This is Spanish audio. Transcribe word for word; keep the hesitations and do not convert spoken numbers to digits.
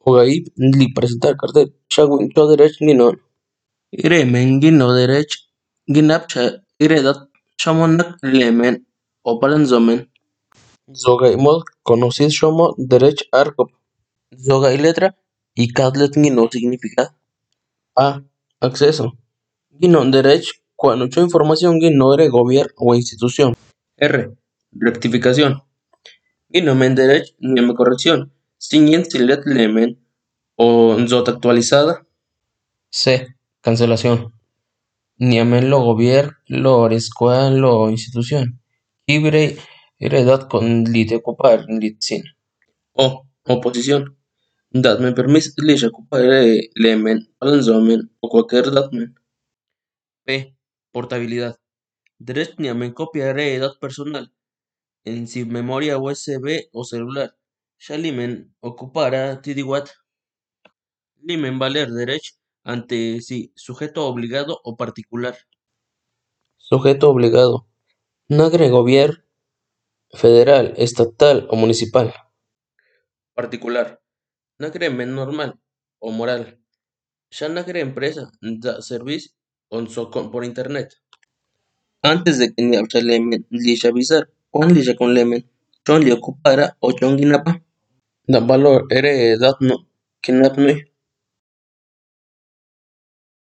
Ogaib li presentar cartel shawin choderech nginon. Iremen gino derech ginapcha iredat shamonak lemen o palanzomen. Zoga imod conocido como derech arcop. Zoga y letra y cadlet ngino significa A. Acceso. Gino derech cuando mucha información gino de gobierno o institución. R. Rectificación. Gino men derech nieme corrección. Sin silet lemen o nzota actualizada. C. Cancelación. Niamen lo gobierno, lo escuela, lo institución. Ibre heredad con lit ocupar lit sin. O. Oposición. Datmen permis li ocupar lemen, alanzomen o cualquier datmen. P. Portabilidad. Derech niamen copia heredad personal en si memoria U S B o celular. Shalimen ocupara tidiwat. Limen valer derech ante si sujeto obligado o particular. Sujeto obligado. Nagre gobierno federal, estatal o municipal. Particular. Nagre men normal o moral. Ya nagre empresa da servicio on so con- por internet. Antes de que ni abra lemen li avisar, cuán li con lemen, chon li ocupara o chon ginapa. Da valor ere dat no, kinap nui.